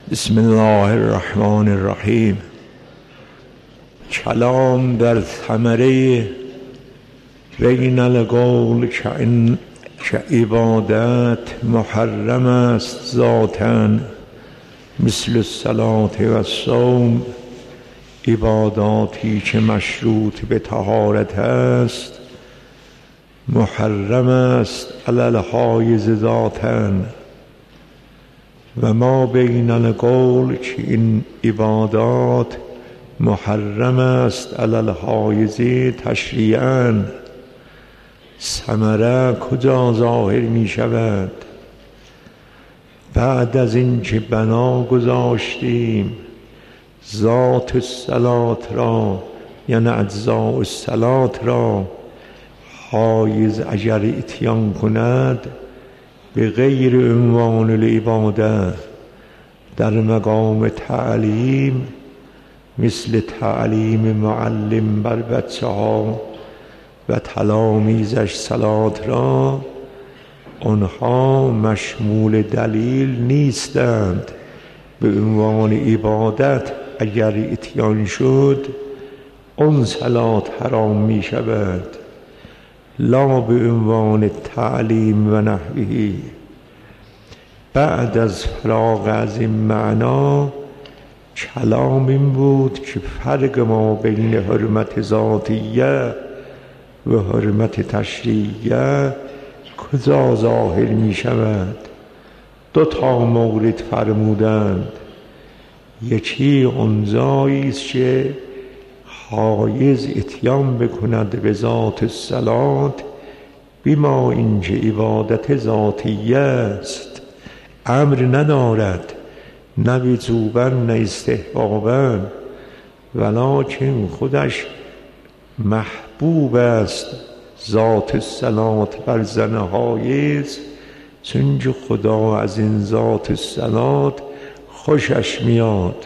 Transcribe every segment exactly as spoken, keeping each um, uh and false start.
بسم الله الرحمن الرحیم. کلام در ثمره بین القول که این که عبادت محرم است ذاتاً مثل الصلاة و الصوم، عباداتی که مشروط به طهارت است محرم است علی الحایض ذاتاً، و ما بین القول که این عبادات محرم است علی الحایض تشریعاً، ثمره کجا ظاهر می شود؟ بعد از این که بنا گذاشتیم ذات الصلات را، یعنی اجزاء الصلات را، حایض اگر اتیان کند به غیر عنوان العباده در مقام تعلیم، مثل تعلیم معلم بر بچه ها و تلامیذش صلات را، آنها مشمول دلیل نیستند. به عنوان عبادت اگر اتیان شد اون صلات حرام می شود، لا به عنوان تعلیم و نحوه. بعد از فراغ از این معنا کلام این بود که فرق ما بین حرمت ذاتیه و حرمت تشریعیه کجا ظاهر می شود؟ دو تا مورد فرمودند. یکی اون جایی است که حایض اتیان بکند به ذات الصلات، بما اینکه عبادت ذاتیه است، امر ندارد، نه وجوباً نه استحباباً، ولکن خودش محبوب است ذات الصلات بر زن حایض، چون خدا از این ذات الصلات خوشش میاد.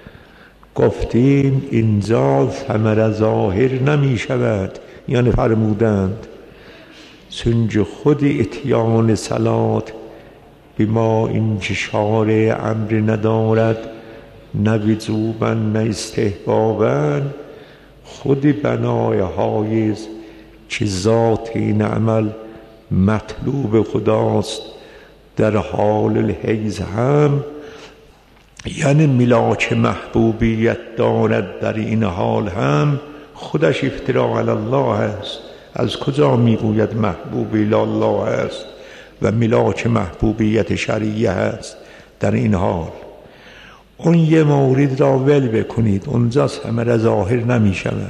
گفتیم اینجا ثمره ظاهر نمی شود، یعنی فرمودند چون خود اتیان صلات بما اینکه شارع امر ندارد، نه وجوباً نه استحباباً، خود بنای حایض که ذات این عمل مطلوب خداست در حال الحیض هم، یعنی ملاک محبوبیت دارد در این حال هم، خودش افتراء علی الله است. از کجا میگوید محبوب الی الله است و ملاک محبوبیت شرعیه است در این حال؟ اون یه مورد را ول بکنید، اونجا ثمره ظاهر نمی شود.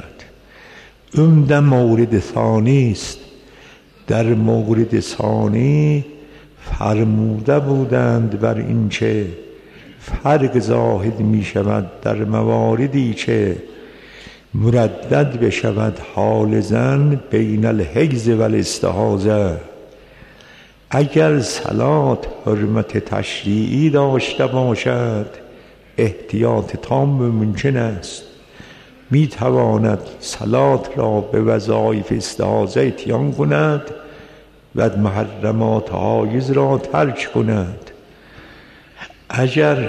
اون مورد ثانی است. در مورد ثانی فرموده بودند بر این که فرق ظاهر می شود در مواردی که مردد بشود حال زن بین الحیض و الاستحاضه. اگر صلات حرمت تشریعی داشته باشد احتیاط تام ممکن است، می تواند صلات را به وظایف استحاضه اتیان کند و محرمات حایض را ترک کند. اگر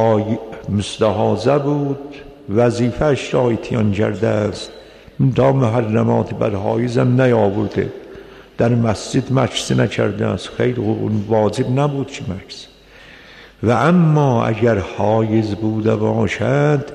مستحاضه بود وظیفه‌اش را اتیان کرده است، تا محرمات بر حایض هم نیاورده، در مسجد مکث نکرده است، خیلی اون واجب نبود که مکث. و اما اگر حایض بوده باشد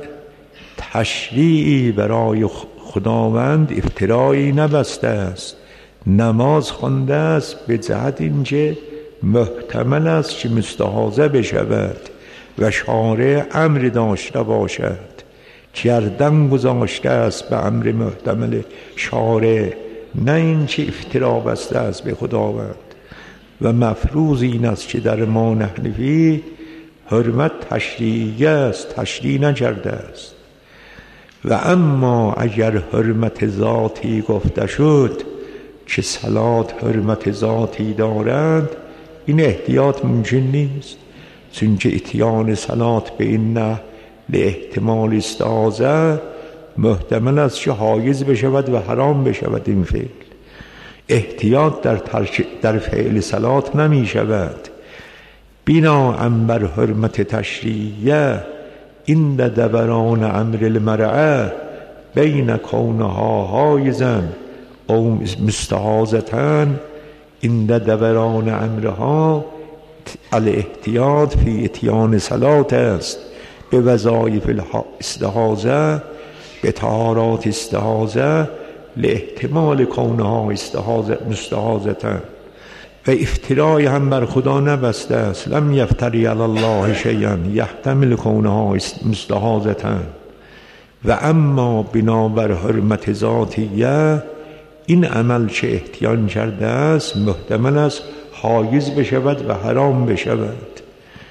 تشریعی برای خداوند افترایی نبسته است، نماز خوانده است به جهت اینکه محتمل است که مستحاضه بشود و شارع امر داشته باشد، کردن گذاشته است به امر محتمل شارع، نه اینکه افترا بسته است به خداوند. و مفروض این است که در ما نحنفی حرمت تشریعیه است، تشریع نکرده است. و اما اگر حرمت ذاتی گفته شد که صلات حرمت ذاتی دارند، این احتیاط ممکن نیست، چون که اتیان صلات به این نه لاحتمال استحاضه محتمل است که حایض بشود و حرام بشود. این فعل احتیاط در, در فعل صلات نمی شود. بینا بر حرمت تشریعیه این دوران امر المرعه بین کونها حایزن او مستحاضتن. این دوران امرها الاحتیاط فی اتیان صلات است به وظایف استحاضه به طهارات استحاضه لاحتمال کونها استحاضه مستحاضتن. و افترای هم بر خدا نبسته است. لم یفتری علی الله شیئا یحتمل کونها مستحاضتن. و اما بنابر حرمت ذاتیه این عمل چه احتیان کرده است محتمل است حایز بشود و حرام بشود.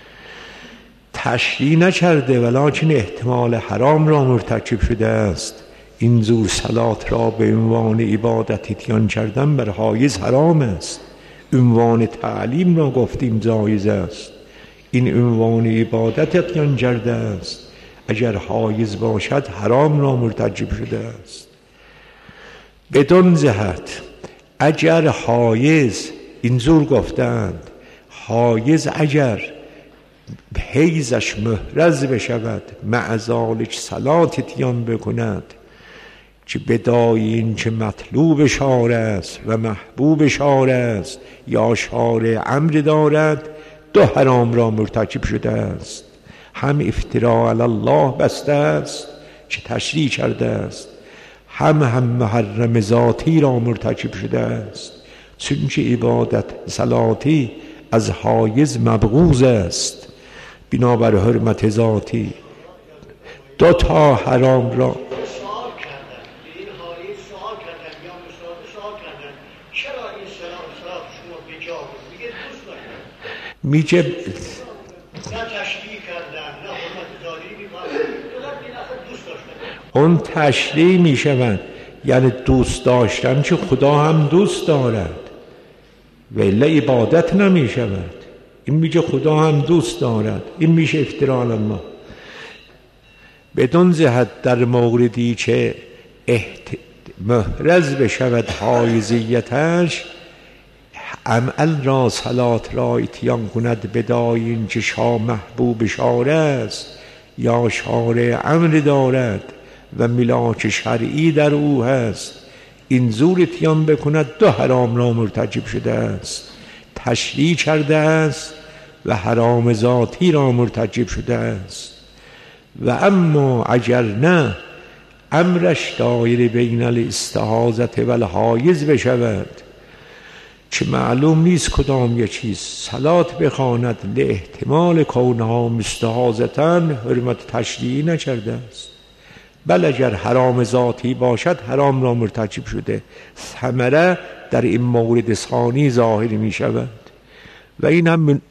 تشریع نکرده ولکن احتمال حرام را مرتکب شده است. این زور صلات را به عنوان عبادت اتیان کردن بر حایز حرام است. عنوان تعلیم را گفتیم جایز است. این عنوان عبادت اتیان کرده است. اگر حایز باشد حرام را مرتکب شده است. بدون جهت اگر حایز اینجور گفتند حایز اگر حیزش محرز بشود مع ذالک صلات اتیان بکند که بدای این که مطلوب شارع است و محبوب شارع است یا شارع امر دارد دو حرام را مرتکب شده است. هم افترا علی الله بسته است که تشریع کرده است، هم هم محرم ذاتی را مرتکب شده است، چونکه عبادت صلاتی از حایز مبغوض است. بنابر حرمت ذاتی دو تا حرام را میگه اون تشریع می شود، یعنی دوست داشتن که خدا هم دوست دارد ولی عبادت نمی شود. این میگه خدا هم دوست دارد، این میشه افترا علی الله. بدون جهت در موردی که احت... محرز بشود حایزیتش عمل را صلات را اتیان کند بدای این که شاه محبوب شارع است یا شارع امر دارد و ملاک شرعی در او هست، این زور اتیان بکند دو حرام را مرتکب شده است. تشریع کرده است و حرام ذاتی را مرتکب شده است. و اما اگر نه امرش دایر بین الاستحاضة و الحایز بشود که معلوم نیست کدام یک چیز صلات بخواند لاحتمال کونها مستحاضةً حرمت تشریعی نکرده است، بل اگر حرام ذاتی باشد حرام را مرتکب شده. ثمره در این مورد ثانی ظاهر می شود. و این هم من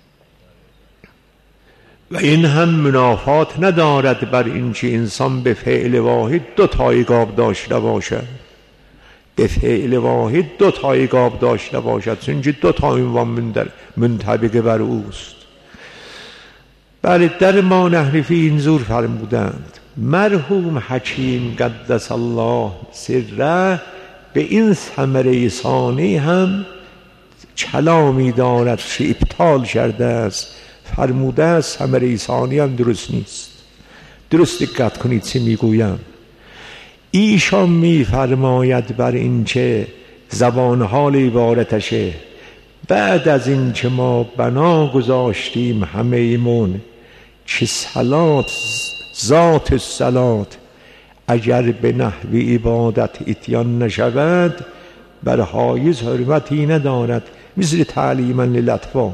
و این هم منافات ندارد بر این که انسان به فعل واحد دو تا عقاب داشته باشد. به فعل واحد دو تا عقاب داشته باشد، چون دو تا عنوان منطبق بر اوست. بله، در ما نحرفی اینجور فرمودند. مرحوم حکیم قدس الله سره به این ثمره ثانی هم کلامی دارد که ابطال کرده است. فرموده است ثمره ثانی هم درست نیست. درست دقت کنید چه میگویم. ایشان میفرماید بر این که زبان حال عبارتشه بعد از این که ما بنا گذاشتیم همه ایمون که صلات ذات الصلات اگر به نحو عبادت اتیان نشود بر حایز حرمتی ندارد، مثل تعلیما للاطفال.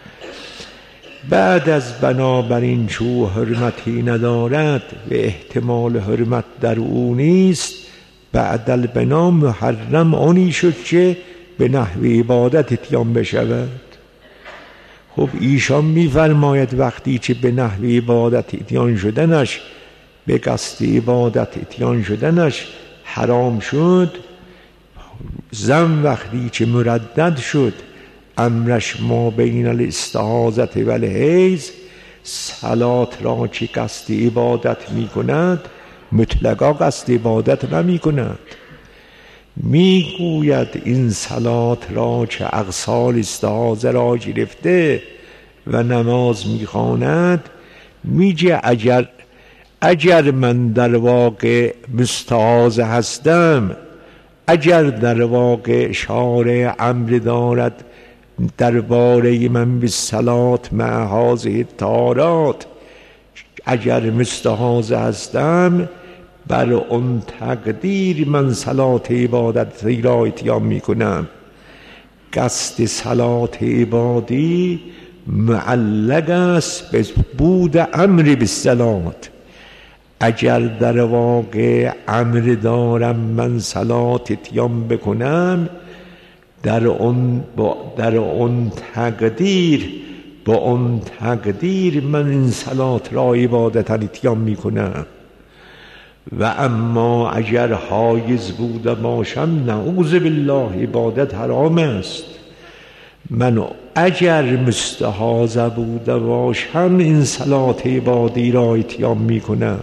بعد از بنابراین چو حرمتی ندارد و احتمال حرمت در او نیست، بعد البنا محرم آنی شد که به نحو عبادت اتیان بشود. خب ایشان میفرماید وقتی که به نحو عبادت اتیان شدنش به قصد عبادت اتیان شدنش حرام شد، زن وقتی که مردد شد امرش ما بین الاستحاضة و الحیض، صلات را که قصد عبادت می کند مطلقا قصد عبادت نمی کند. می گوید این صلات را که اغسال استحاضه را گرفته و نماز میخواند میگه اگر اگر من در واقع مستعاذ هستم، اگر در واقع شارع امر دارد درباره من بالصلات مع هذه الطهارات، اگر مستعاذ هستم بر اون تقدیر من صلات عبادتی را اتیان میکنم. قصد صلات عبادی معلق است به بود امر بالصلات. اگر در واقع امر دارم من صلات اتیان بکنم، در اون در اون تقدیر با اون تقدیر من این صلات را عبادتا اتیان میکنم. و اما اگر حایز بوده باشم نعوذ بالله عبادت حرام است. من اگر مستحاضه بوده باشم این صلات عبادی را اتیان میکنم،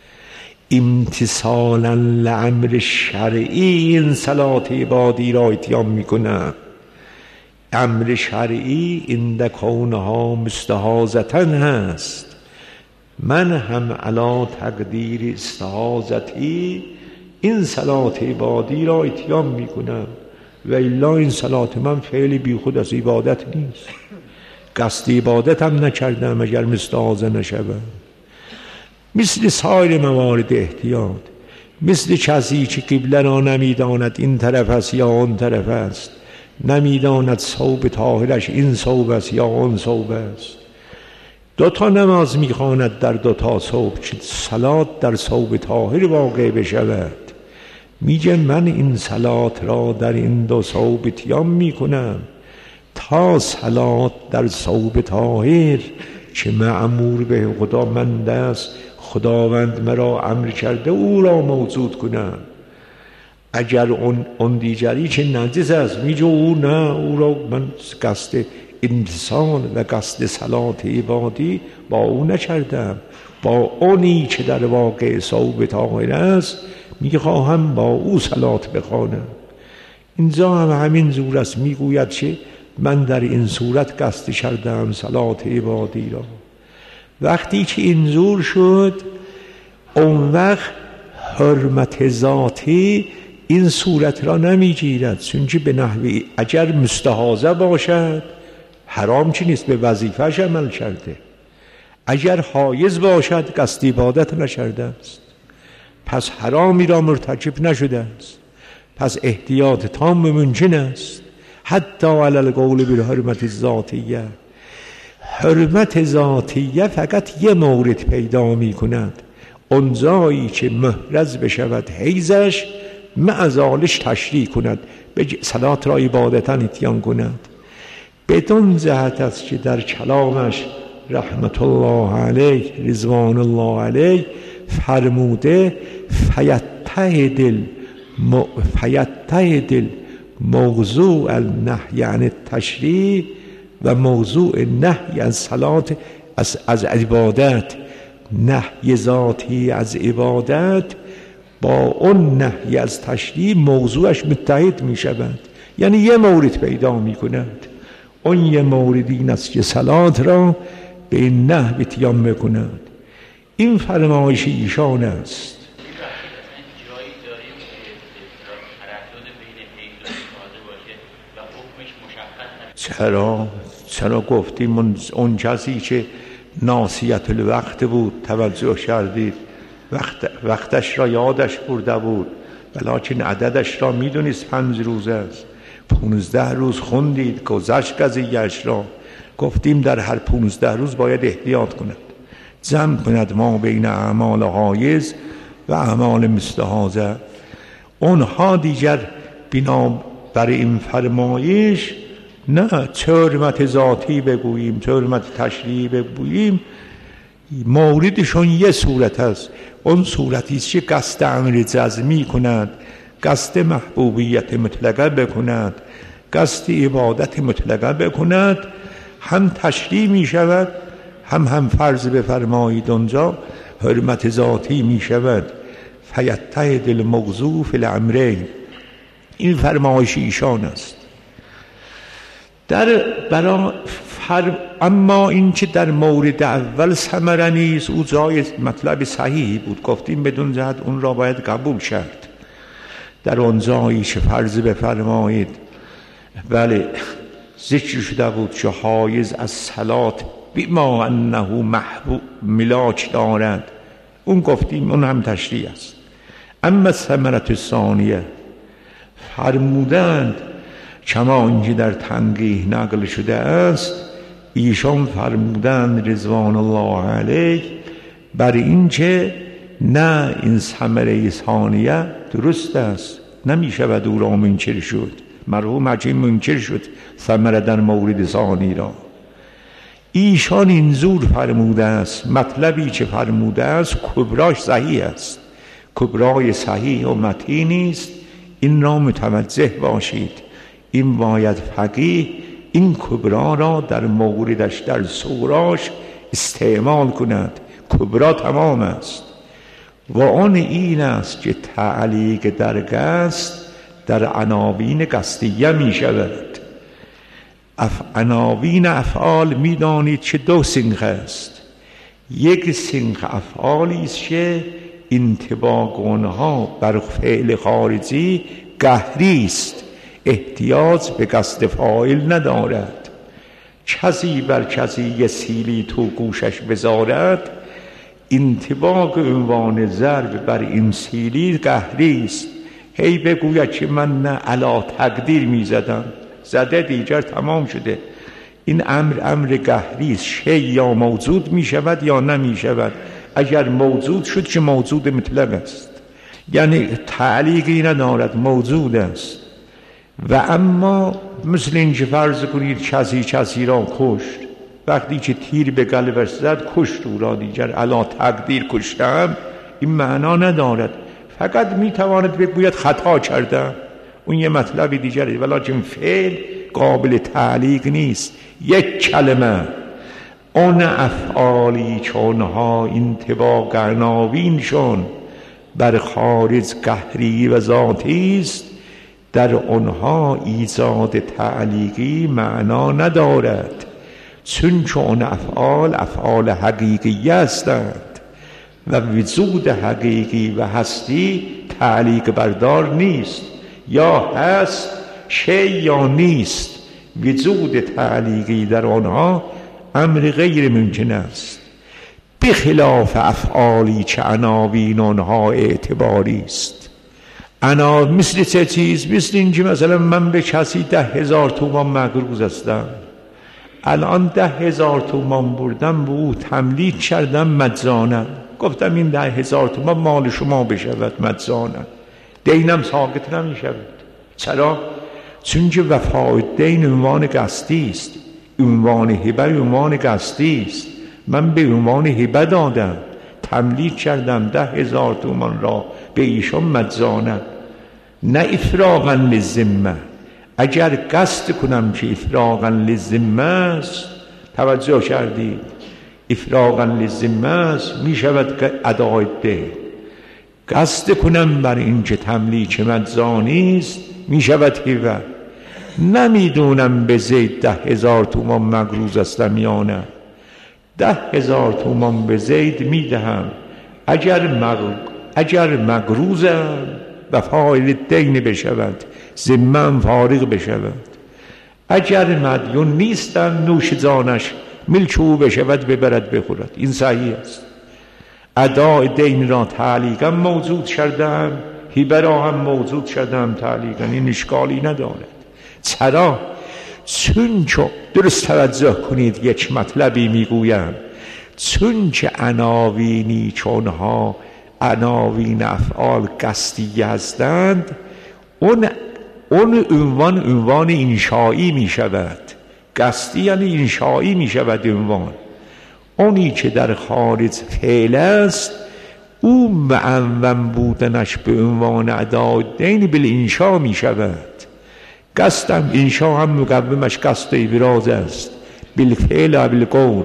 امتثالا لامر شرعی این صلات عبادی را اتیان میکنم. امر شرعی عند کونها مستحاضةً هست، من هم علا تقدیر استحاضتی این صلات عبادی را اتیان میکنم. و الا این صلات من فعل بی خود از عبادت نیست، قصد عبادت هم نکردم اگر مستحاضه نشوم. مثل سایر موارد احتیاط، مثل کسی که قبله را نمیداند این طرف است یا اون طرف است، نمیداند ثوب طاهرش این ثوب است یا اون ثوب است، دو تا نماز میخواند در دو تا ثوب که صلات در ثوب طاهر واقع بشود، میگه من این صلات را در این دو ثوب اتیان میکنم تا صلات در ثوب طاهر که معمور به خداوند است، خداوند مرا امر کرده او را موجود کنم. اگر اون اون دیگری که نجس است میگه او نه، او را من قصد امتثال و قصد صلات عبادی با او نکردم، با اونی که در واقع ثوب طاهر است میخواهم با او صلات بخوانم. اینجا هم همین زور است، میگوید که من در این صورت قصد کردم صلات عبادی را. وقتی که این زور شد اون وقت حرمت ذاتی این صورت را نمیگیرد، چونکه به نحوی اگر مستحاضه باشد حرام چی نیست، به وظیفه‌اش عمل کرده. اگر حایز باشد قصد عبادت نکرده است، پس حرامی را مرتکب نشده است، پس احتیاط تام ممکن است. حتی علی القول بالحرمت الذاتیه، حرمت ذاتیه فقط یه مورد پیدا می کند، اون جایی که محرز بشود حیزش معزالش تشریع کند، به صلات را عبادتا اتیان کند. بدون جهت است که در کلامش رحمت الله علیه رضوان الله علیه فرموده فیتهد فیتهد موضوع النهی عن التشریع و موضوع نهی از صلات از, از عبادت، نهی ذاتی از عبادت با اون نهی از تشریع موضوعش متحد می شود، یعنی یه مورد پیدا می کند. اون یه مورد این است که صلات را به این نحو اتیان میکند. این فرمایش ایشان است. چرا؟ چرا گفتیم اون کسی که ناسیت الوقت بود، توجه کردید، وقت وقتش را یادش برده بود ولیکن عددش را میدونست پنج روز است، پونزده روز خوندید گذشت قضیه‌اش را، گفتیم در هر پونزده روز باید احتیاط کند، جمع کند ما بین اعمال حایز و اعمال مستحاضه. اونها دیگر بنا بر این فرمایش نه چه حرمت ذاتی بگوییم چه حرمت تشریعی بگوییم، موردشون یه صورت است، اون صورتی است که قصد امر جزمی کند، قصد محبوبیت مطلقه بکند، قصد عبادت مطلقه بکند، هم تشریع می شود هم هم فرض بفرمایید اونجا حرمت ذاتی می شود. فیتهد الموضوع فی الامرین، این فرمایش ایشان است. در برای هر اما این که در مورد اول ثمره نیست، او جای مطلب صحیحی بود، گفتیم بدون جهت اون را باید قبول کرد. در آن جایی که فرض بفرمایید بله ذکر شده بود که حایز از صلات بما انه محبوب ملاک دارد، اون گفتیم اون هم تشریع است. اما ثمرت ثانیه فرمودند کما اینکه در تنقیح نقل شده است، ایشان فرمودند رضوان الله علیه بر این که نه این ثمره ثانیه درست است، نمی شود او را منکر شد. مرحوم حکیم منکر شد ثمره در مورد ثانی را. ایشان اینجور فرموده است، مطلبی که فرموده است کبراش صحیح است، کبرای صحیح و متینی است، این را متوجه باشید. این باید فقیه این کبرا را در موردش در صغراش استعمال کند. کبرا تمام است و آن این است که تعلیق در قصد در عناوین قصدیه می شود. اف عناوین افعال می دانید که دو سنخ است. یک سنخ افعالی است که انطباق آنها بر فعل خارجی قهری است، احتیاج به قصد فاعل ندارد. کسی بر کسی یه سیلی تو گوشش بذارد، انطباق عنوان ضرب بر این سیلی قهری است. هی بگوید که من نه علا تقدیر می زدم، زده دیگر تمام شده. این امر امر قهری است، شی یا موجود می شود یا نمی شود. اگر موجود شد که موجود مطلق است، یعنی تعلیقی ندارد، موجود است. و اما مثل اینکه فرض کنید کسی کسی را کشت، وقتی که تیر به قلبش زد کشت او را، دیگر علا تقدیر کشتم، این معنا ندارد. فقط میتواند بگوید خطا کردم، اون یه مطلبی دیگره، ولیکن فعل قابل تعلیق نیست. یک کلمه اون افعالی چونها انطباق عناوینشون بر خارج قهری و ذاتی است، در آنها ایجاد تعلیقی معنا ندارد، چون چون افعال افعال حقیقی هستند و وجود حقیقی و هستی تعلیق بردار نیست. یا هست شی یا نیست، وجود تعلیقی در آنها امر غیر ممکن است، بخلاف افعالی که عناوین آنها اعتباری است. انا مثل چه چیز؟ مثل اینکه مثلا من به کسی ده هزار تومان مقروض هستم، الان ده هزار تومان بردم به او تملیک کردم مجانا، گفتم این ده هزار تومان مال شما بشود مجانا، دینم ساقط نمی شود. چرا؟ چون که وفای دین عنوان قصدی است، عنوان هبه عنوان قصدی است. من به عنوان هبه دادم، تملیک کردم ده هزار تومان را به ایشان مجانا، نه افراغا للذمه. اگر قصد کنم که افراغا للذمه است، توجه کردید، افراغا للذمه است، می شود ادای دین. قصد کنم بر این که تملیک مجانی است، می شود هبه. نمیدونم به زید ده هزار تومان مقروض هستم یا نه، ده هزار تومان به زید می دهم. اگر مغ... اگر مقروضم و فاعل دین بشود، ذمم فارغ بشود. اگر مدیون نیستم، نوش جانش ملک او بشود، ببرد بخورد. این صحیح است. اداء دین را تعلیقا موجود کردم، هبه را هم موجود کردم تعلیقا، این اشکالی ندارد. چرا؟ چون که درست توجه کنید، یک مطلبی میگویم، چون که عناوینی چونها عناوین افعال قصدی هستند، اون اون عنوان عنوان انشایی می شود. قصدی یعنی انشایی می شود عنوان. اونی که در خارج فعل است، او معون بودنش به عنوان ادای دین بالانشا می شود. قصدم انشا هم مقومش قصد ابراز است، بالفعل و بالقول.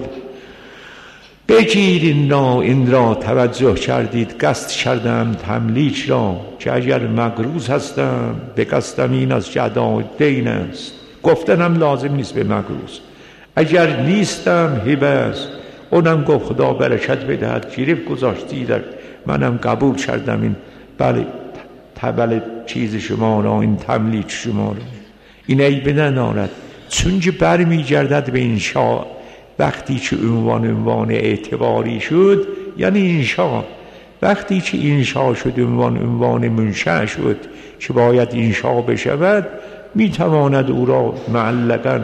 بگیر این را این را توجه کردید، قصد کردم تملیک را که اگر مقروض هستم به قصدم این از که ادای دین است. گفتنم لازم نیست به مقروض. اگر نیستم هبه است. اونم گفت خدا برکت بدهد، گرفت گذاشتی در منم قبول کردم این بله بله چیز شما را، این تملیک شما را، این عیب ندارد. چون که برمی گردد به انشا، وقتی که عنوان عنوان اعتباری شد یعنی انشا، وقتی که انشا شد عنوان عنوان منشأ شد که باید انشا بشود، میتواند او را معلقاً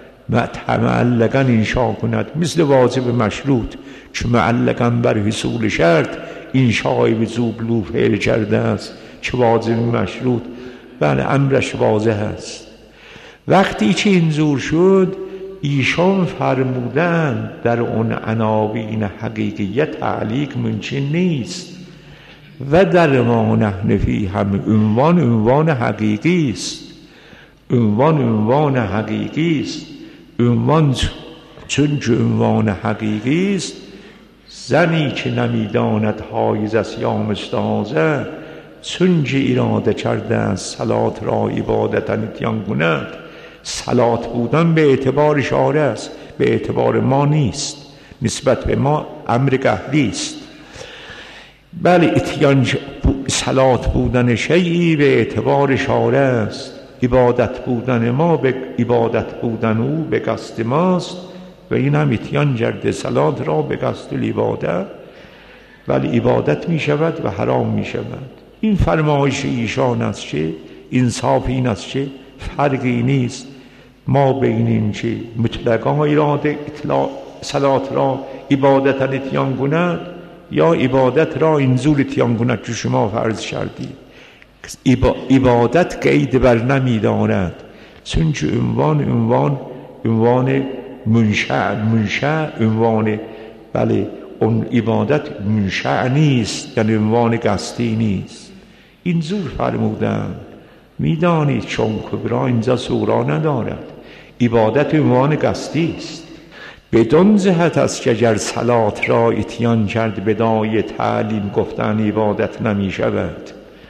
معلقاً انشا کند، مثل واجب مشروط که معلقاً بر حصول شرط انشای به زوبلو فعل کرده است، که واجب مشروط بله امرش واضح است. وقتی که اینجور شد ایشان فرمودن در اون عناوین حقیقیت تعلیق ممکن نیست و در ما نحن فی هم عنوان عنوان حقیقی است، عنوان عنوان حقیقی است. عنوان چون که عنوان حقیقی است، زنی که نمیداند حایز است یا مستحاضه، چون که اراده کرده است صلات را عبادتا اتیان کند، صلات بودن به اعتبار شارع است، به اعتبار ما نیست، نسبت به ما امر قهری است. بله اتیان صلات بودن شیئی به اعتبار شارع است، عبادت بودن ما به عبادت بودن او به قصد ماست و این هم اتیان کرده صلات را به قصد العبادت، ولی عبادت می شود و حرام می شود. این فرمایش ایشان است که انصاف این است که فرقی نیست ما بین این که مطلقا اراده اطلاع صلات را عبادتا اتیان کند یا عبادت را انزول اتیان کند که شما فرض کردید. عبادت قید بر نمی داند، چون که عنوان عنوان عنوان منشأ منشأ عنوان بله اون عبادت منشأ نیست، یعنی عنوان قصدی نیست. این زور فرمودن. میدانید چون کبرا اینجا سورا ندارد، عبادت عنوان قصدی است. بدون جهت است که اگر صلات را اتیان کرد بدای تعلیم گفتن عبادت نمی شود.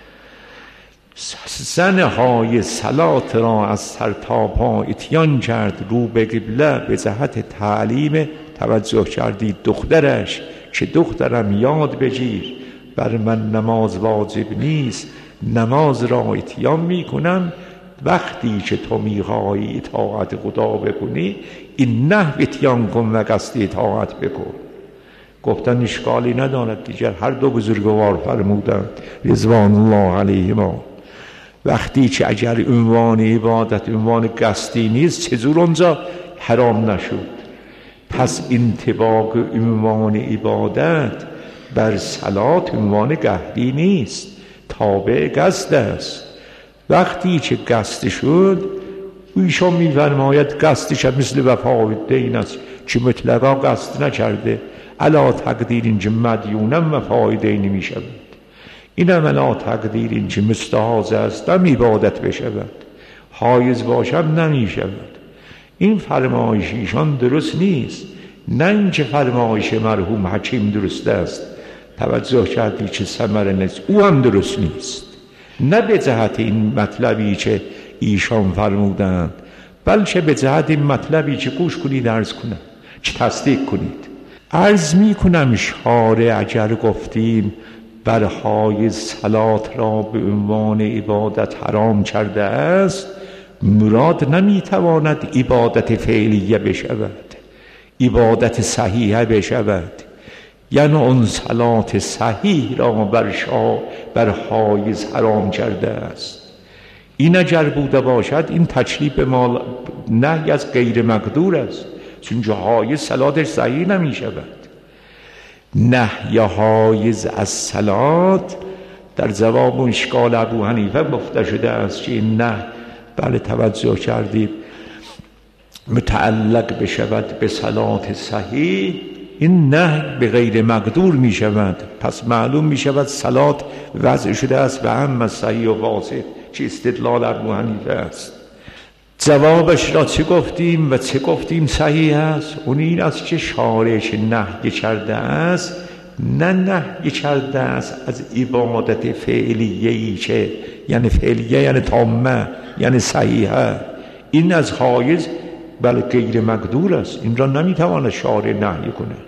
زنهای صلات را از سر تا پا اتیان کرد رو به قبله به جهت تعلیم، توجه کردید دخترش که دخترم یاد بگیر بر من نماز واجب نیست، نماز را اتیان می کنم، وقتی که تو میخواهی اطاعت خدا بکنی این نحو اتیان کن و قصد اطاعت بکن. گفتن اشکالی ندارد دیگر، هر دو بزرگوار فرمودند رضوان الله علیهما. وقتی که اگر عنوان عبادت عنوان قصدی نیست چجور اونجا حرام نشد؟ پس انطباق عنوان عبادت بر صلات عنوان قهری نیست، تابع قصد است. وقتی که قصد شد ایشان می‌فرماید قصدش مثل وفای دین است که مطلقا قصد نکرده، علا تقدیر اینجا مدیونم وفای دین می‌شود، اینم علا تقدیر اینجا مستحاض است هم عبادت بشود، حایز باشم نمی‌شود. این فرمایش ایشان درست نیست، نه اینکه فرمایش مرحوم حکیم درست است، توجه کردی که ثمر نیست، او هم درست نیست، نه به جهت این مطلبی که ایشان فرمودند، بلکه به جهت این مطلبی که گوش کنید عرض کنم که تصدیق کنید. عرض می کنم شارع اگر گفتیم بر حایز صلات را به عنوان عبادت حرام کرده است، مراد نمیتواند عبادت فعلیه بشود، عبادت صحیحه بشود، یعنی اون صلات صحیح را بر شا بر حایز حرام کرده است. این اگر بوده باشد این تکلیف ما نهی از غیر مقدور است، چون که حایز صلاتش صحیح نمی شود. نهی حایز از صلات در جواب اشکال ابو حنیفه گفته شده است که این نه بله توجه کردید متعلق بشود به صلات صحیح، این نه به غیر مقدور می شود، پس معلوم می شود صلات وضع شده است به هم از صحیح و فاسد، چه استدلال ابو حنیفه است. جوابش را چه گفتیم و چه گفتیم صحیح است؟ اون این است که شارعش نهی کرده است، نه نهی کرده است از عبادت فعلیه‌ای که یعنی فعلیه یعنی تامه یعنی صحیحه، این از حایز بله غیر مقدور است، این را نمیتواند شارع نهی کند.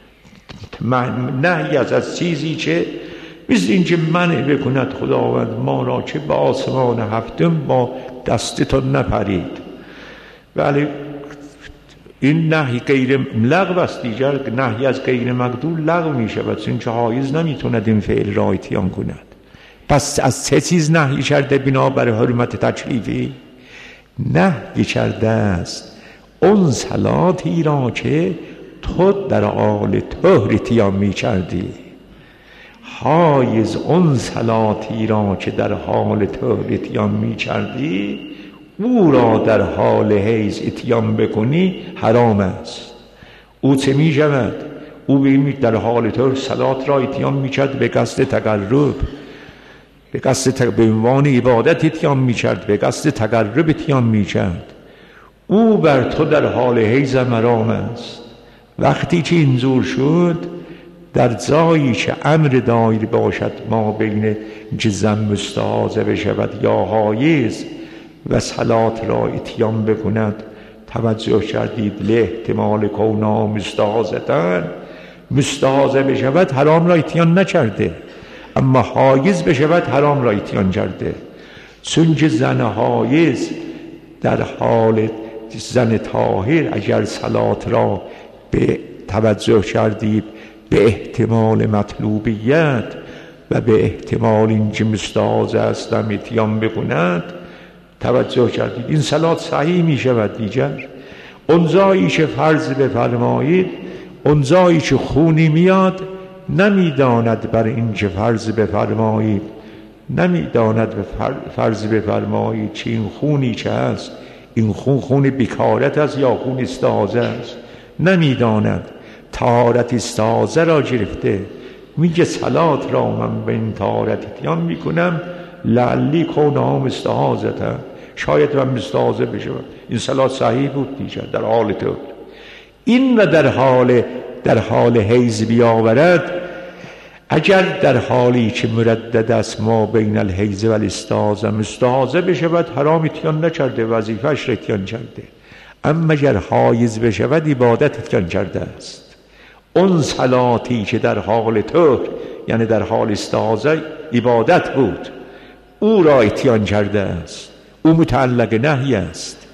نهی از از چیزی که مثل اینکه منع بکند خداوند ما را که به آسمان هفتم با دستتون نپرید. بله این نهی غیر لغو است، دیگر نهی از غیر مقدور لغو می شود، چون که حایز نمیتوند این فعل را اتیان کند. پس از سه چیز نهی کرده بنابر حرمت تکلیفی؟ نهی کرده است اون صلاتی را که تو در حال طهر اتیان می کردی، حایز اون صلاتی را که در حال طهر اتیان می کردی او را در حال حیض اتیان بکنی حرام است. او چه می شود؟ او در حال طهر صلات را اتیان می کرد به قصد تقرب، به قصد به عنوان عبادت اتیان می کرد، به قصد تقرب اتیان می کرد. او بر تو در حال حیض حرام است. وقتی که اینجور شد در جایی که امر دایر باشد ما بین که زن مستحاضه بشود یا حایض و صلات را اتیان بکند، توجه کردید لاحتمال کونها مستحاضتن، مستحاضه بشود حرام را اتیان نکرده، اما حایض بشود حرام را اتیان کرده. چون که زن حایض در حال زن طاهر اگر صلات را به توجه کردید به احتمال مطلوبیت و به احتمال اینکه مستحاضه هستم اتیان بکند، توجه کردید این صلات صحیح می شود. دیگر اونجایی که فرض بفرمایید، اونجایی که خونی میاد نمیداند بر این که فرض بفرمایید، نمیداند به فرض بفرمایید چه این خونی که هست این خون خون بیکارت است یا خون استحاضه است، نمیداند. طهارت استحاضه را گرفته میگه صلات را من به این طهارت اتیان میکنم لعلی کونها مستحاضتن، شاید من مستحاضه بشم. این صلات صحیح بود دیگر در حال طهر. این و در حال در حال حیض بیاورد، اگر در حالی که مردد است ما بین الحیض و الاستحاضه مستحاضه بشود حرام اتیان نکرده، وظیفه‌اش را اتیان کرده. اما اگر حایض بشود عبادت اتیان کرده است. اون صلاتی که در حال طهر یعنی در حال استحاضه عبادت بود او را اتیان کرده است، او متعلق نهی است.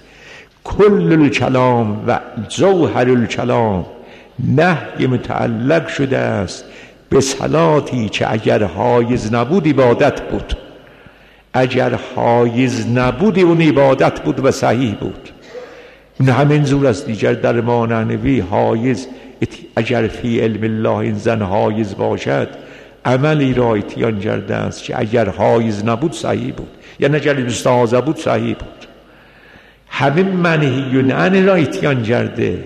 کل الکلام و جوهر الکلام نهی متعلق شده است به صلاتی که اگر حایض نبود عبادت بود، اگر حایض نبود اون عبادت بود و صحیح بود. این همین زور است دیگر در ماننوی حایض اگر فی علم الله این زن حایض باشد عملی را اتیان کرده است که اگر حایض نبود صحیح بود، یعنی اگر مستحاضه بود صحیح بود. همین منهی عنه را اتیان کرده.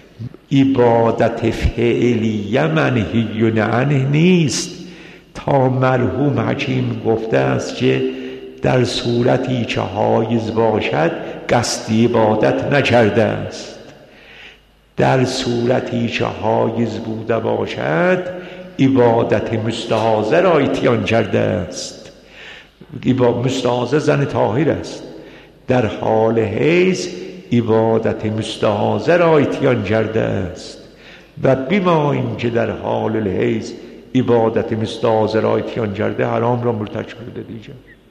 عبادت فعلیه منهی عنه نیست. تا مرحوم حکیم گفته است که در صورتی که حایض باشد قصد عبادت نکرده است، در صورتی که حایض بوده باشد عبادت مستحاضه را اتیان کرده است. مستحاضه زن طاهر است، در حال حیض عبادت مستحاضه را اتیان کرده است و بما اینکه در حال الحیض عبادت مستحاضه را اتیان کرده حرام را مرتکب شده دیگر.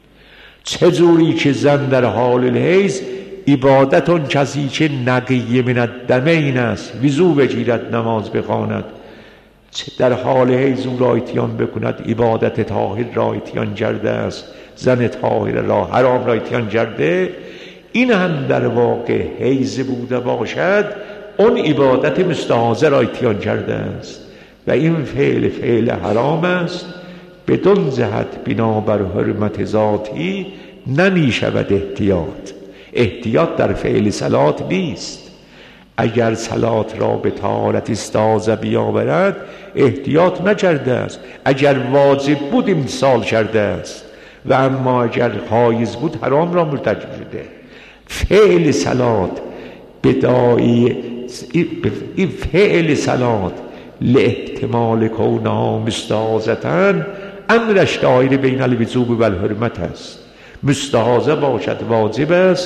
چجوری که زن در حال الحیض عبادت اون کسی که نقی من الدمین است وضو بگیرد نماز بخواند، در حال حیض او را اتیان بکند عبادت طاهر را اتیان کرده است، زن طاهر را حرام را اتیان کرده. این هم در واقع حیض بوده باشد اون عبادت مستحاضه را اتیان کرده است و این فعل فعل حرام است. بدون جهت بنابر حرمت ذاتی نمی شود احتیاط. احتیاط در فعل صلات نیست. اگر صلات را به طهارت استحاضه بیاورد احتیاط نکرده است، اگر واجب بود امتثال کرده است و اما اگر حایض بود حرام را مرتکب شده. فعل صلات بدایی این فعل صلات لاحتمال کونها مستحاضتن امرش دایر بین الوجوب و الحرمت است. مستحاضه باشد واجب است،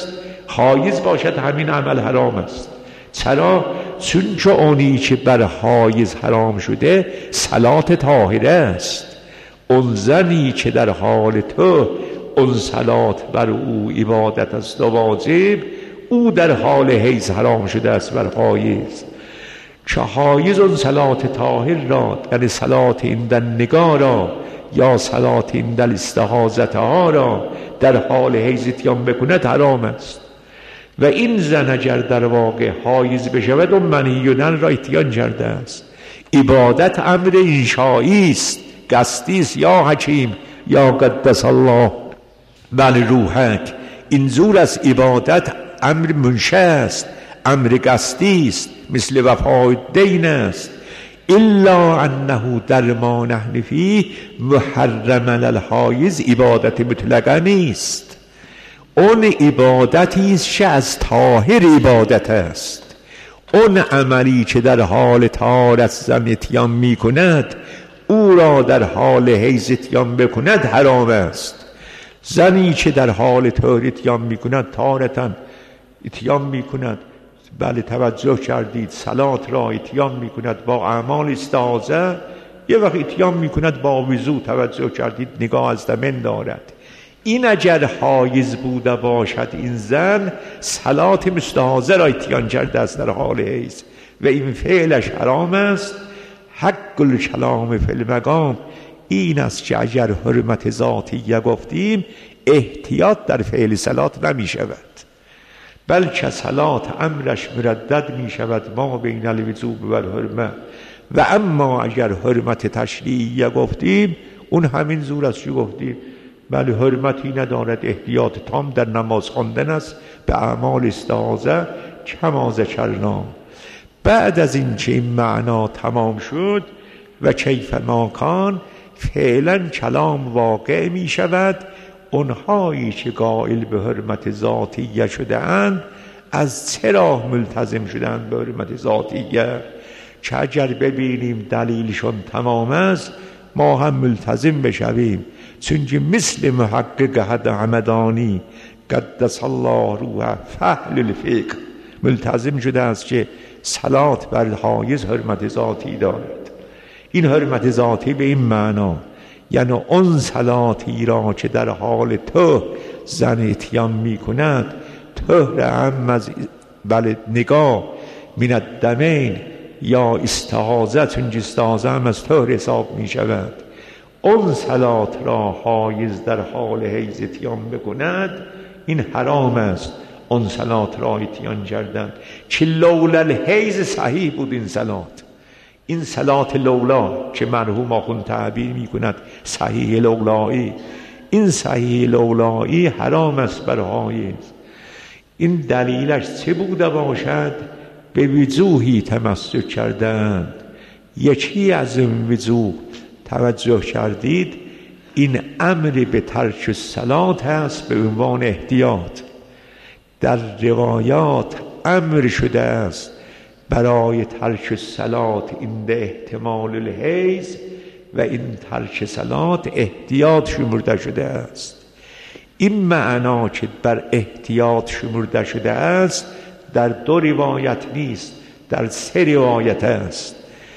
حایز باشد همین عمل حرام است. چرا؟ چون چه اونی که بر حایز حرام شده صلات طاهره است. اون زنی که در حال تو اون صلات بر او عبادت است و واجب، او در حال حیض حرام شده است بر حایز. که حایز اون صلات طاهر را، یعنی صلات عند النگاه را یا صلات عند الاستحاضة ها را در حال حیض اتیان بکند حرام است. و این زن اگر در واقع حایز بشود اون منیونن را اتیان کرده است. عبادت امر انشایی است، قصدی است یا حکیم یا قدس الله بل روحک. این زور از عبادت امر منشأ است، امر قصدی است، مثل وفای دین است. الا انه در ما نحن فیه محرم الحایز عبادت مطلقه نیست. اون عبادتی است که از طاهر عبادت است. اون عملی که در حال طهارت زن اتیان می کند او را در حال حیض اتیان بکند حرام است. زنی که در حال طهر اتیان می کند طهارتا اتیان می کند، بله توجه کردید، صلات را اتیان می کند با اعمال استحاضه، یه وقت اتیان می کند با وضو، توجه کردید، نگاه از دمن دارد. این اگر حایز بوده باشد این زن صلات مستحاضه را اتیان کرده است در حال حیض و این فعلش حرام است. حق الکلام فی المقام این است که اگر حرمت ذاتیه گفتیم احتیاط در فعل صلات نمی شود، بلکه صلات امرش مردد می شود ما بین الوجوب و الحرمه. و اما اگر حرمت تشریعیه گفتیم اون همین زور است که گفتیم، بله حرمتی ندارد، احتیاط تام در نماز خواندن است به اعمال استحاضه کما ذکرنا. بعد از این که این معنا تمام شد و کیف ما کان، فعلا کلام واقع می شود. اونهایی که قائل به حرمت ذاتیه شده اند از چه راه ملتزم شدند به حرمت ذاتیه؟ که اگر ببینیم دلیلشون تمام است ما هم ملتزم بشویم، چونکه مثل محقق حد همدانی قدس الله روحه فحل الفقه ملتزم شده است که صلات بر حایز حرمت ذاتی دارد. این حرمت ذاتی به این معنا یعنی اون صلاتی را که در حال طهر زن اتیان می کند، طهر هم از بله نگاه من الدمین یا استحاضه، چون استحاضه هم از طهر حساب می شود، اون صلات را حایز در حال حیض اتیان بکند این حرام است. اون صلات را اتیان کردن که لولا الحیض صحیح بود این صلات. این صلات لولا که مرحوم آخوند تعبیر می کند صحیح لولایی، این صحیح لولایی حرام است بر حایض. این دلیلش چه بوده باشد؟ به وجوهی تمسک کردند. یکی از این وجوه توجه کردید این امر به ترک الصلات هست به عنوان احتیاط. در روایات امر شده است برای ترک الصلات عند احتمال الحیض و این ترک صلات احتیاط شمرده شده است. این معنا که بر احتیاط شمرده شده است در دو روایت نیست، در سه روایت است.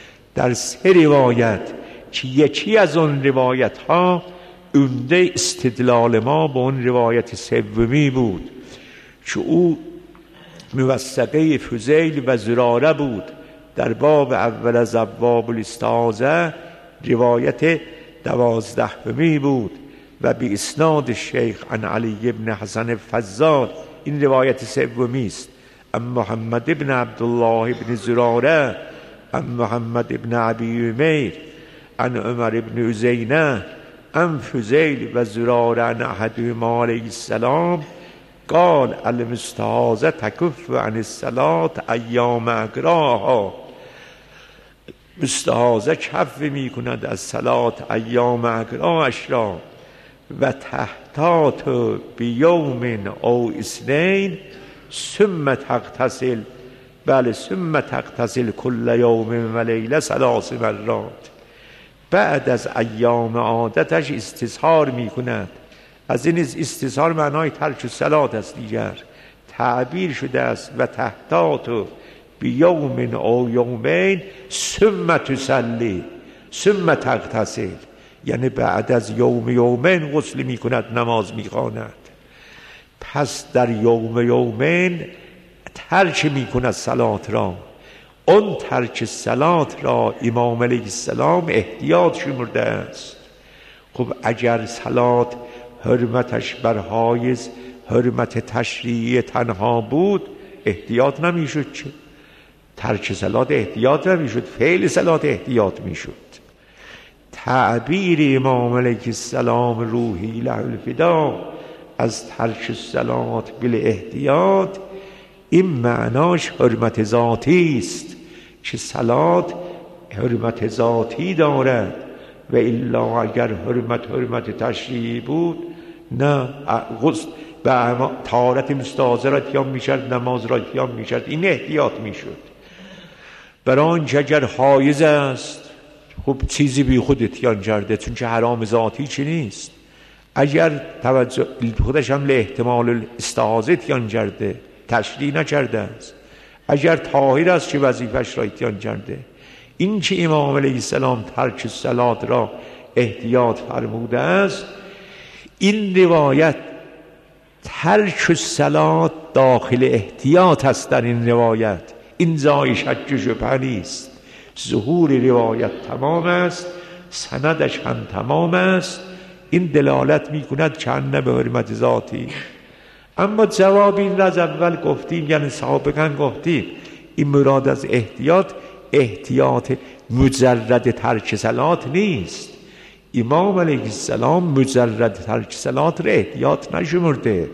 در سه روایت که یکی از اون روایت ها عمده استدلال ما به اون روایت سومی بود که او موثقه فضیل و زراره بود در باب اول از ابواب الاستحاضه، روایت دوازدهمی بود و به اسناد شیخ عن علی ابن حسن فزار. این روایت سومی است. ام محمد ابن عبدالله ابن زراره ام محمد ابن ابی عمیر عن عمر ابن عزینه ام فضیل و زراره عن احدهما علیه السلام قال المستحاضه تکف عن الصلاة ایام اقراها. مستحاضه کف می کند از صلات ایام اقراش را و تحتات بیوم او اثنین ثم تغتسل، بله ثم تغتسل کل یوم و لیله ثلاث مرات. بعد از ایام عادتش استظهار می کند. از این استظهار معنای ترک الصلات است دیگر. تعبیر شده است و تحتات بیوم او یومین ثم تصلی ثم تغتسل، یعنی بعد از یوم یومین غسل می کند، نماز می خواند. پس در یوم یومین ترک می کند صلات را. اون ترک صلات را امام علیه السلام احتیاط شمرده است. خب اگر صلات حرمتش بر حایز حرمت تشریعی تنها بود احتیاط نمی شد، چه؟ ترک صلات احتیاط نمی شد، فعل صلات احتیاط می شد. تعبیر امام علیه السلام روحی له الفدا از ترک صلات بل احتیاط، این معناش حرمت ذاتی است که صلات حرمت ذاتی دارد، و الا اگر حرمت حرمت تشریعی بود نه غسل به طهارت مستحاضه را اتیان میشد، نماز را اتیان میشد، این احتیاط میشد. برای آنچه اگر حایز است خب چیزی بی خود اتیان کرده، چون که حرام ذاتی چی نیست. اگر توجه خودش هم له احتمال استحاضه اتیان کرده، تشریع نکرده است. اگر طاهر است چه وظیفش را اتیان کرده. این که امام علیه السلام ترک صلات را احتیاط فرموده است، این روایت ترک صلات داخل احتیاط است. در این روایت این جای شک و شبهه نیست. ظهور روایت تمام است، سندش هم تمام است. این دلالت می کند که انه به حرمت ذاتی. اما جواب این را از اول گفتیم، یعنی سابقا گفتیم، این مراد از احتیاط احتیاط مجرد ترک صلات نیست. امام علیه السلام مجرد ترک صلات را احتیاط نشمرده.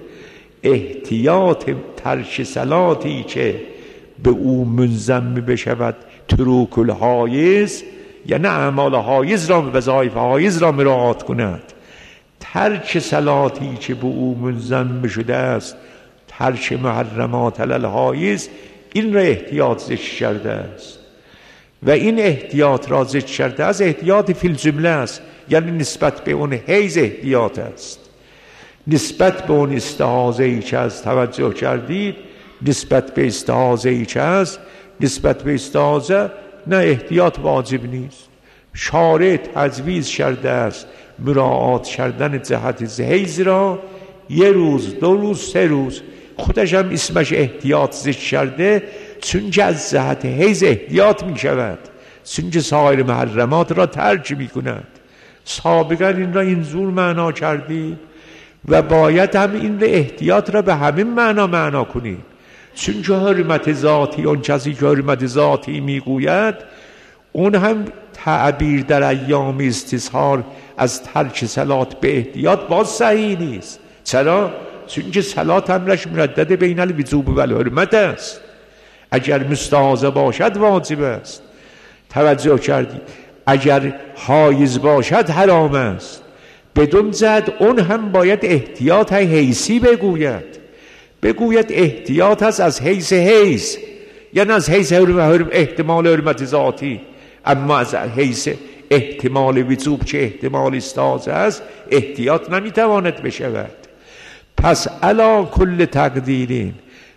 احتیاط ترک صلاتی که به او منضم بشود تروک الحایز، یعنی اعمال حایز را، وظایف حایز را مراعات کند. ترک صلاتی که به او منضم شده است ترک محرمات علی الحایز، این را احتیاط ذکر کرده است. و این احتیاط را ذکر کرده از احتیاط فی الجمله است، یعنی نسبت به اون حیز احتیاط است. نسبت به اون استحاضه ای که از توجه کردید، نسبت به استحاضه ای که از نسبت به استحاضه نه احتیاط واجب نیست. شارع تجویز کرده است مراعات کردن جهت حیز را یه روز، دو روز، سه روز. خودش هم اسمش احتیاط ذکر کرده، چون که از جهت حیز احتیاط می شود، چون که سایر محرمات را ترک می کند. سابقا این را اینجور معنا کردی و باید هم این را احتیاط را به همین معنا معنا کنیم، چون که حرمت ذاتی، اون کسی که حرمت ذاتی می گوید، اون هم تعبیر در ایام استظهار از ترک صلات به احتیاط باز صحیح نیست. چرا؟ چون که صلات امرش مردد بین الوجوب و الحرمت است. اگر مستحاضه باشد واجب است، توجه کردید. اگر حایز باشد حرام است. بدون زد اون هم باید احتیاط حیثی بگوید. بگوید احتیاط است از حیث حیث، یعنی از حیث احتمال حرمت ذاتی. اما از حیث احتمال وجوب که احتمال استحاضه است احتیاط نمیتواند بشود. پس علا کل تقدیرین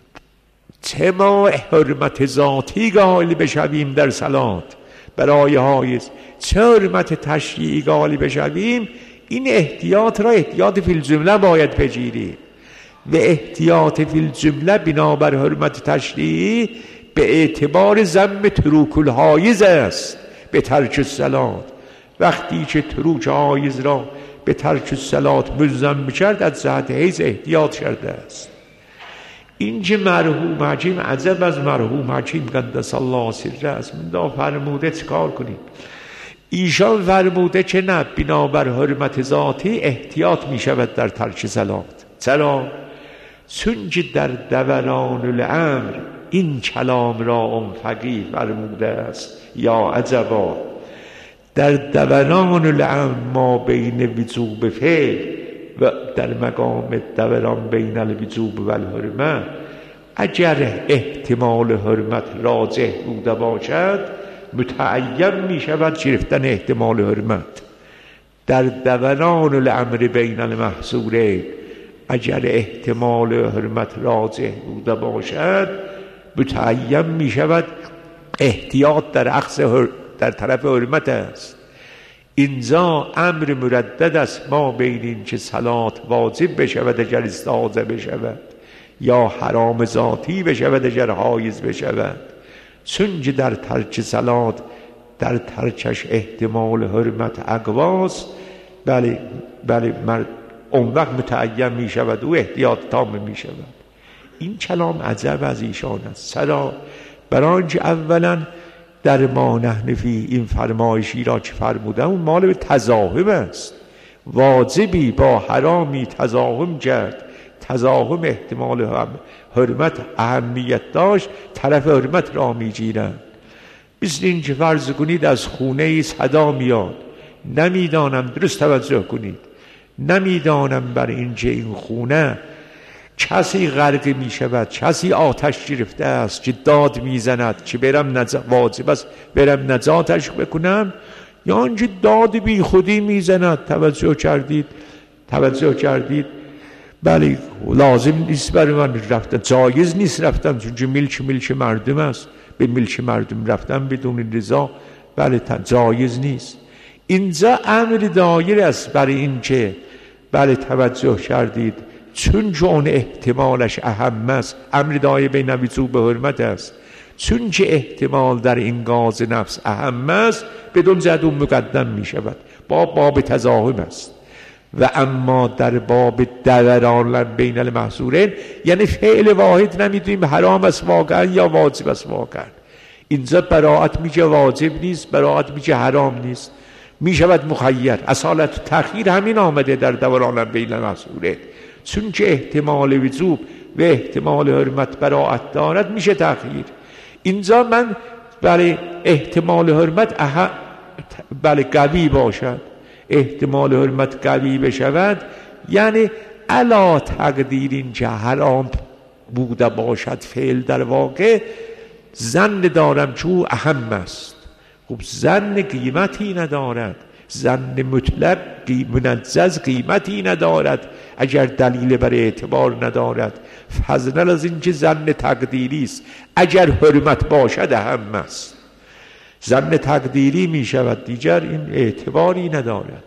چه ما حرمت ذاتی قائل بشویم در صلات برای حایز، چه حرمت تشریعی قائل بشویم، این احتیاط را احتیاط فی الجمله باید بگیریم. و احتیاط فی الجمله بنابر حرمت تشریعی به اعتبار ضم تروک الحایز است به ترک الصلات. وقتی که تروک حایز را به ترک الصلات ملزم کرد، از جهت حیز احتیاط کرده است. این که مرحوم حکیم، عجب از مرحوم حکیم قدس الله سره است، من دا فرموده چه کار کنیم؟ ایشان فرموده که نه، بنابر حرمت ذاتی احتیاط می شود در ترک صلات. چرا؟ چون که در دوران الامر این کلام را اون فقیه فرموده است. یا عجبا، در دوران الامر ما بین وجوب فعل و در مقام دوران بین الوجوب و الحرمه، اگر احتمال حرمت راجح بوده باشد متعین می شود گرفتن احتمال حرمت. در دوران الامر بین المحصورین، اگر احتمال حرمت راجح بوده باشد متعین می شود احتیاط در اخذ در طرف حرمت است. اینجا امر مردد است ما بین این که صلات واجب بشود اگر استحاضه بشود یا حرام ذاتی بشود اگر حایز بشود، چون که در ترک صلات در ترکش احتمال حرمت اقواست، بله بله مرد اون وقت متعین می شود و احتیاط تام می شود. این کلام عجب از ایشان است. چرا؟ برای آنکه اولا در ما نحن فی این فرمایشی را که فرمودم اون مال به تزاحم است. واجبی با حرامی تزاحم کرد، تزاحم احتمال هم حرمت اهمیت داشت، طرف حرمت را می گیرند. مثل این که فرض کنید از خونه ای صدا میاد، نمیدانم، درست توجه کنید، نمیدانم بر اینکه این خونه کسی غرق می شود، کسی آتش گرفته است که داد می زند که برم نج... واجب است برم نجاتش بکنم، یا آنکه داد بی خودی می زند. توجه کردید توجه کردید بله لازم نیست برای من رفتن، جایز نیست رفتن، چون ملک ملک مردم است، به ملک مردم رفتن بدون رضا بله جایز نیست. اینجا امر دایر است برای این که بله توجه کردید چون اون احتمالش اهم است، امر دایر بین وجوب به حرمت است، چون که احتمال در این گاز نفس اهم است بدون جد مقدم می شود، با باب تزاحم است. و اما در باب دوران بین المحصورین یعنی فعل واحد نمیدونیم حرام است واقعا یا واجب است واقعا، اینجا براعت میشه واجب نیست، براعت میشه حرام نیست، میشود مخیر. اصالت تأخیر همین آمده در دوران بین المحصورین، چون که احتمال وجوب و احتمال حرمت براعت دارد میشه تأخیر. اینجا من برای احتمال حرمت اها بله قوی باشد، احتمال حرمت قوی بشود یعنی علا تقدیر این که حرام بوده باشد فعل در واقع ظن دارم که او اهم است. خب ظن قیمتی ندارد، ظن مطلق منجز قیمتی ندارد اگر دلیل بر اعتبار ندارد، فضلا از این که ظن تقدیری است، اگر حرمت باشد اهم است. ظن تقدیری می شود دیگر این اعتباری ندارد.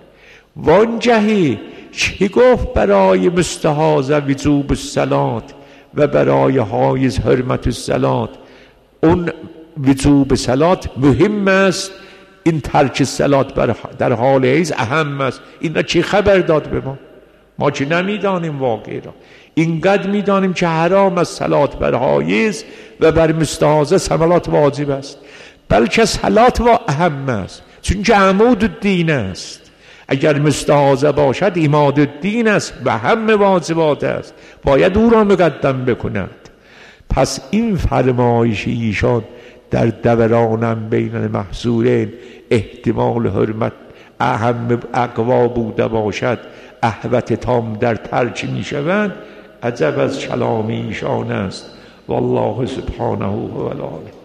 وانجهی چی گفت برای مستحاضه وجوب الصلات و برای حایز حرمت الصلات؟ اون وجوب صلات مهم است، این ترک صلات در حال حیض اهم است. اینا چی خبر داد به ما؟ ما چی نمیدانیم واقعی را، اینقدر میدانیم که حرام است صلات بر حایض و بر مستحاضه صلات واجب است، بلکه صلات و اهم است چون که عمود الدین است. اگر مستحاضه باشد عماد الدین است و اهم واجبات است، باید او را مقدم بکند. پس این فرمایش ایشان در دورانم بین المحصورین احتمال حرمت اهم اقوا بوده باشد احوت تام در ترک می شوند، عجب از کلام ایشان است. والله سبحانه و تعالی